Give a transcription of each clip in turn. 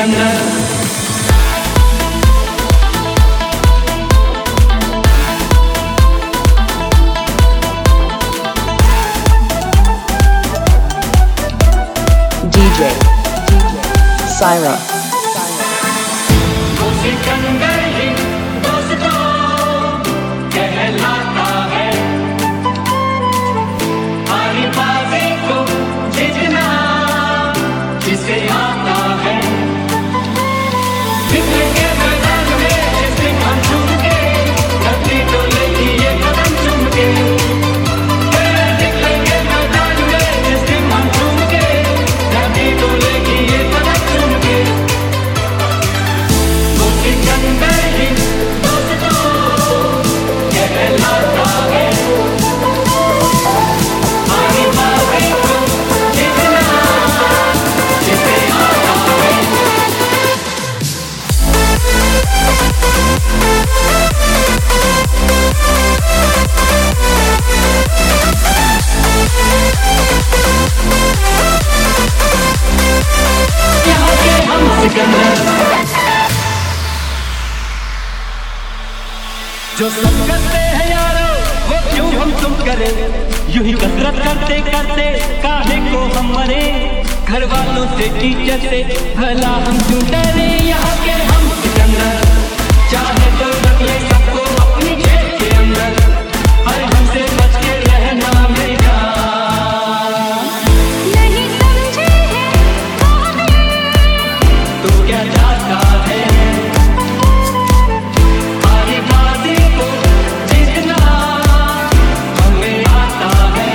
Sikandar. DJ Syra Sikandar ही दोस्तों कहलाता है, हारी बाजी को जीतना जिसे आता है। जितने के मैदान में जिस दिन हम चूम के धरती तो लेगी ये कदम चूम के। जितने के मैदान में जिस दिन हम चूम के धरती तो लेगी ये कदम चूम के। वो सिकंदर ही दोस्तों कहलाता है, हारी बाजी को जीतना जिसे आता है। यहाँ के हम सिकंदर जो सब करते हैं यारो वो क्यों हम तुम करें, यूं ही कसरत करते करते काहे को हम मरे। घर वालों से टीचर से भला हम क्यों डरे। यहाँ के हम सिकंदर चाहे तो रख ले सबको अपनी जेब के अंदर, पर हमसे बच के रहना मेरा। नहीं समझे हैं तू क्या चाहता है, हारी बाजी को जीतना हमें आता है।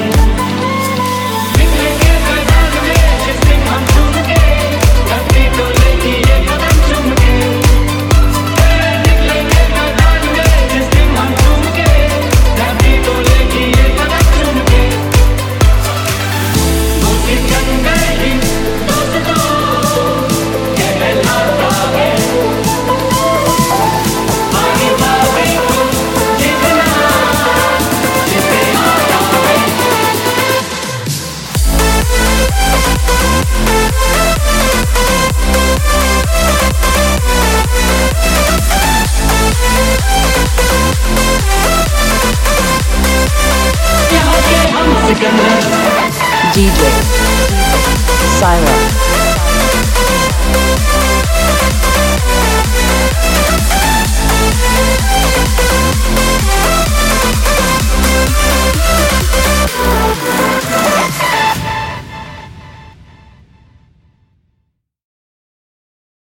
जितने के मैदान में जिस दिन हम चूम के धरती तो लेगी ये कदम चूम के। जितने के मैदान में जिस दिन हम चूम के धरती तो लेगी ये कदम चूम के। वो सिकंदर ही दोस्तों कहलाता है, हारी बाजी को जीतना जिसे आता है। यहाँ के हम सिकंदर DJ Syra